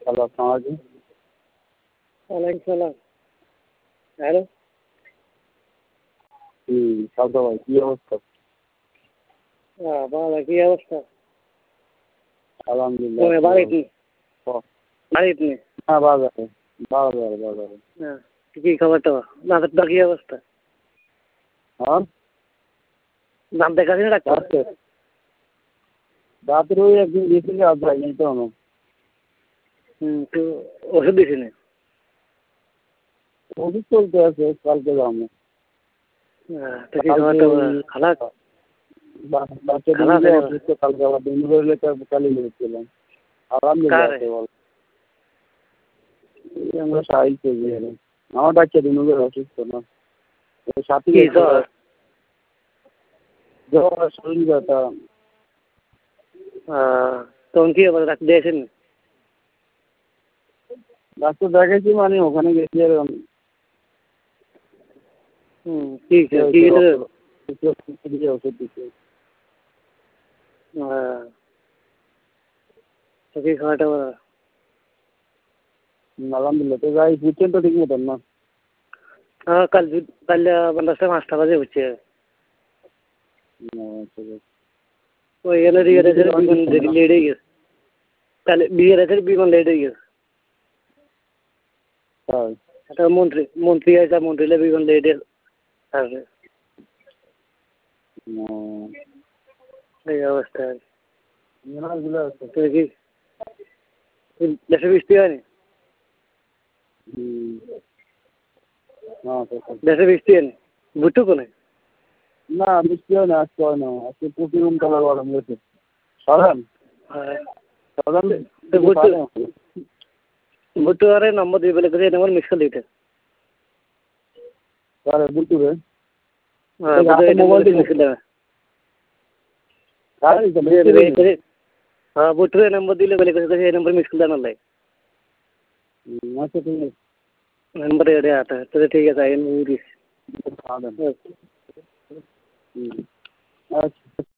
Hello, আসসালামু আলাইকুম। ওয়ালাইকুম সালাম। হ্যালো। সালতা ভাই কি অবস্থা? ভালো, কি অবস্থা? আলহামদুলিল্লাহ। তুমি বাড়িতে? বাড়িতে নেই? হ্যাঁ, বাজারে। হ্যাঁ, কি খবর টবর? দাঁতের কি অবস্থা? হ্যাঁ, দাঁত দেখাচ্ছি না ডাক্তার? রাতের ওই একদিন গেছিলে আর যাইনি তো আমি। তো ওষুধ দিছি না? ওষুধ চলতে আছে, কালকে যাবো। তো কি খবর টবর? খারাপ? বাচ্চা খারাপ দিন হয়ে অসুস্থ, কালকে আবার দিন ধরলে কালি লেগেছিলাম। আলহামদুলিল্লাহ কারে? আছে বল। আমরা সাহিল পেয়ে গেলাম। আমার বাচ্চা দিন অসুস্থ না, সাথী কি জ্বর? জ্বর, শরীর ব্যথা। তখন কি আবার ডাক্তার দিয়েছেন? ডাক্তার দেখাইছি, মানে ওখানে গেছি আর কি কি ওষুধ দিচ্ছে। তো কি খবর টবর? আলহামদুলিল্লাহ। তো যাই বুঝছেন তো ঠিক মতন না? কাল 5টা বাজে হচ্ছে। ওই এনে লেট হয়ে গেছে। তাহলে বিয়ের আছে, বিমান লেট হয়ে গেছে। একটা মন্ত্রী আছে, মন্ত্রীরা বিমান লেট আসবে। এই অবস্থা। কি দেশে বৃষ্টি হয়নি? দেশে বৃষ্টি হয়নি? বুঝছো কোনে? না, বৃষ্টি হয় না, আজকে হয় না। আজকে প্রতিদিন কালার গরম গেছে। সরান বুঝতে পারে নম্বর দিয়ে বলে এই নম্বর মিস করে দিতে। বুঝতে মোবাইল দিয়ে মিস করে দেবে। বুঝতে নম্বর দিলে বলে এই নম্বর মিস করে দেওয়া নাই। আচ্ছা, ঠিক আছে। नंबर एड़े आता है तो ठीक है साइन अच्छा।